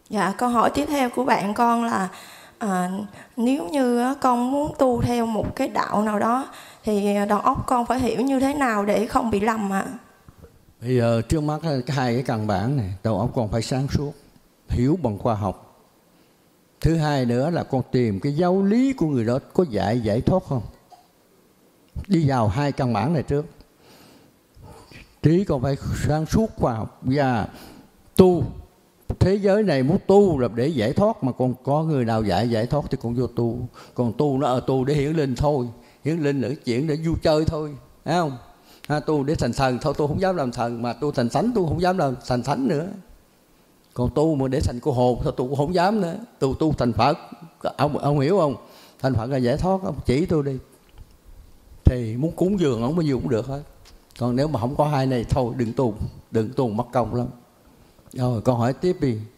Dạ, câu hỏi tiếp theo của bạn con là nếu như con muốn tu theo một cái đạo nào đó thì đầu óc con phải hiểu như thế nào để không bị lầm ạ? Bây giờ trước mắt hai cái căn bản này, đầu óc con phải sáng suốt, hiểu bằng khoa học. Thứ hai nữa là con tìm cái giáo lý của người đó có giải thoát không. Đi vào hai căn bản này trước. Trí con phải sáng suốt khoa học và tu. Thế giới này muốn tu là để giải thoát, mà còn có người nào giải thoát thì con vô tu. Còn tu nó tu để hiển linh thôi, hiển linh là cái chuyện để vui chơi thôi, thấy không? Tu để thành thần thôi, tôi không dám làm thần, mà tu thành thánh tôi không dám làm thành thánh nữa. Còn tu mà để thành cô hồn thôi tôi cũng không dám nữa. Tu thành Phật, ông hiểu không? Thành Phật là giải thoát, ông chỉ tôi đi. Thì muốn cúng dường ông bao nhiêu cũng được hết. Còn nếu mà không có hai này thôi đừng tu mất công lắm. Rồi con hỏi tiếp đi.